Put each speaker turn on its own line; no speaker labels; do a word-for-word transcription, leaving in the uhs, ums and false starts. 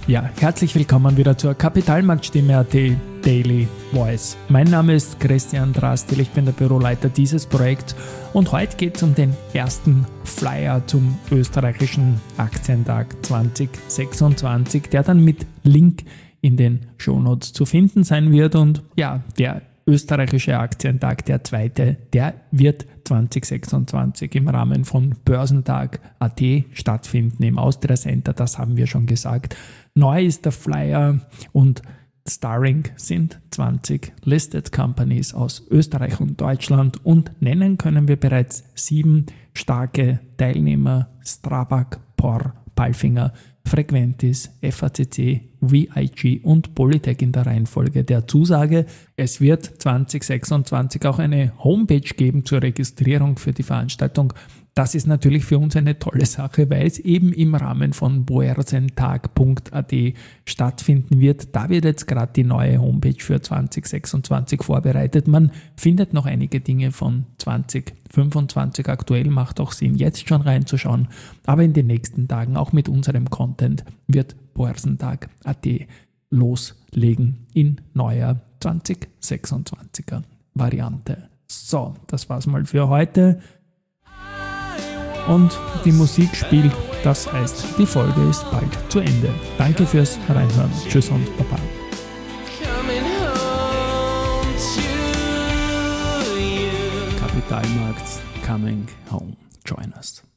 Ja, herzlich willkommen wieder zur Kapitalmarktstimme.at Daily Voice. Mein Name ist Christian Drastil, ich bin der Büroleiter dieses Projekts und heute geht es um den ersten Flyer zum österreichischen Aktientag zwanzig sechsundzwanzig, der dann mit Link in den Shownotes zu finden sein wird. Und ja, der österreichische Aktientag, der zweite, der wird zwanzig sechsundzwanzig im Rahmen von Börsentag Punkt at stattfinden im Austria Center, das haben wir schon gesagt. Neu ist der Flyer und Starring sind zwanzig Listed Companies aus Österreich und Deutschland und nennen können wir bereits sieben starke Teilnehmer: Strabag, P O R, Palfinger, Frequentis, F A C C, V I G und Polytech in der Reihenfolge der Zusage. Es wird zwanzig sechsundzwanzig auch eine Homepage geben zur Registrierung für die Veranstaltung. Das ist natürlich für uns eine tolle Sache, weil es eben im Rahmen von börsentag Punkt at stattfinden wird. Da wird jetzt gerade die neue Homepage für zwanzig sechsundzwanzig vorbereitet. Man findet noch einige Dinge von zwanzig fünfundzwanzig aktuell, macht auch Sinn, jetzt schon reinzuschauen. Aber in den nächsten Tagen, auch mit unserem Content, wird börsentag Punkt at loslegen in neuer zwanzig sechsundzwanziger Variante. So, das war's mal für heute. Und die Musik spielt, das heißt, die Folge ist bald zu Ende. Danke fürs Reinhören. Tschüss und Baba. Kapitalmarkt coming home. Join us.